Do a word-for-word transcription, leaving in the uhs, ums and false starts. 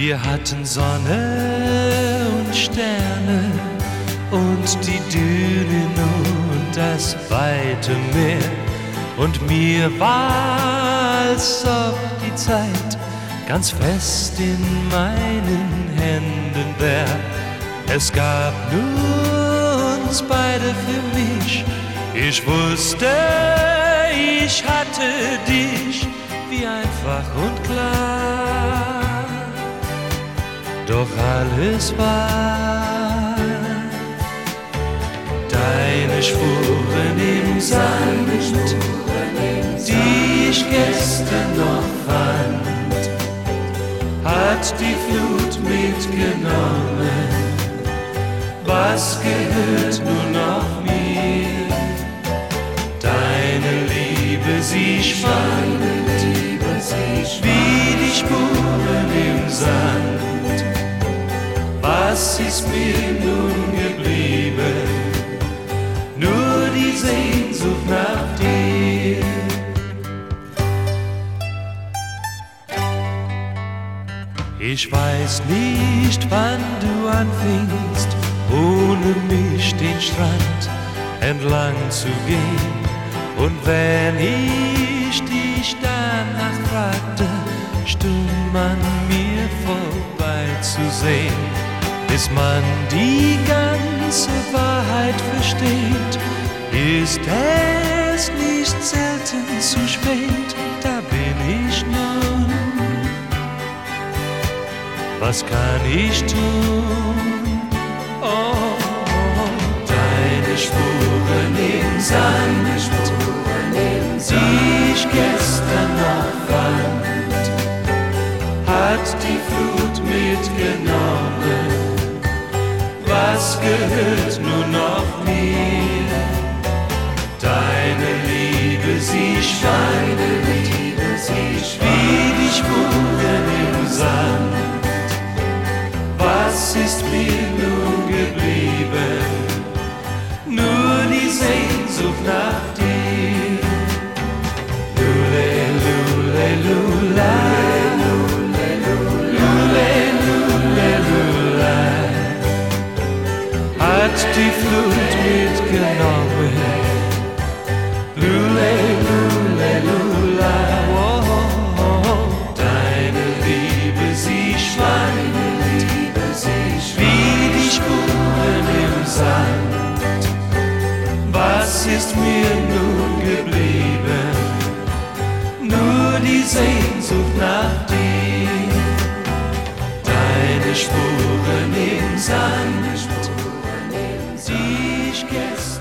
Wir hatten Sonne und Sterne und die Dünen und das weite Meer. Und mir war, als ob die Zeit ganz fest in meinen Händen wär. Es gab nur uns beide für mich. Ich wusste, ich hatte dich, wie einfach und klar. Doch alles war deine Spuren im Sand, die ich gestern noch fand, hat die Flut mitgenommen. Was gehört nur noch mir? Deine Liebe, sie schwand, wie die Spuren im Sand. Was ist mir nun geblieben? Nur die Sehnsucht nach dir. Ich weiß nicht, wann du anfingst, ohne mich den Strand entlang zu gehen. Und wenn ich dich danach fragte, stumm an mir vorbeizusehen, bis man die ganze Wahrheit versteht, ist es nicht selten zu spät. Da bin ich nun. Was kann ich tun? Oh, deine Spuren im Sand, die ich gestern noch fand, hat die Flut mitgenommen. Was gehört nur noch mir? Deine Liebe, sie schwand, wie die Spuren im Sand. Was ist mir nun geblieben? Nur die Sehnsucht nach dir. Lule, lule, lula, lule, lule, lula, hat die Flut mitgenommen. Lule, lule, lula, oh, deine Liebe, sie schwand, wie die Spuren im Sand. Was ist mir nun geblieben? Nur die Sehnsucht nach dir. Deine Spuren im Sand, die ich gestern